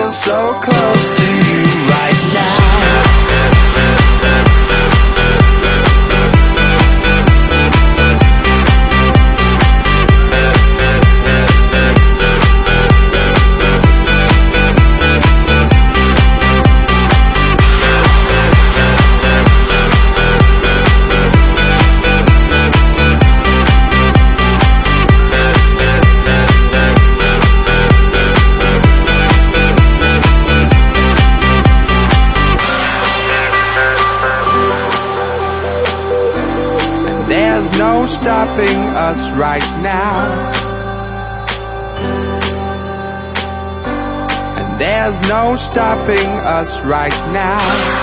feel so close to you right now. There's no stopping us right now. And there's no stopping us right now.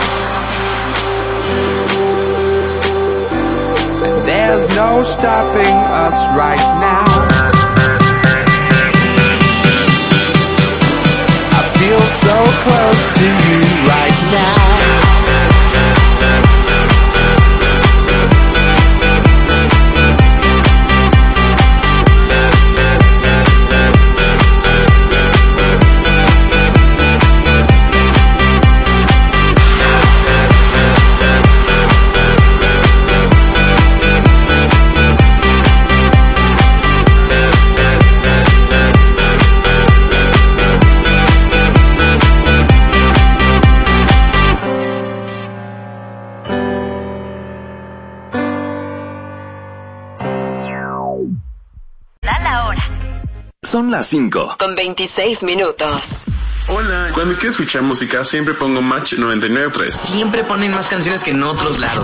And there's no stopping us right now. I feel so close to you right now. Son las 5 con 26 minutos. Hola, cuando quiero escuchar música siempre pongo Match 99.3. Siempre ponen más canciones que en otros lados.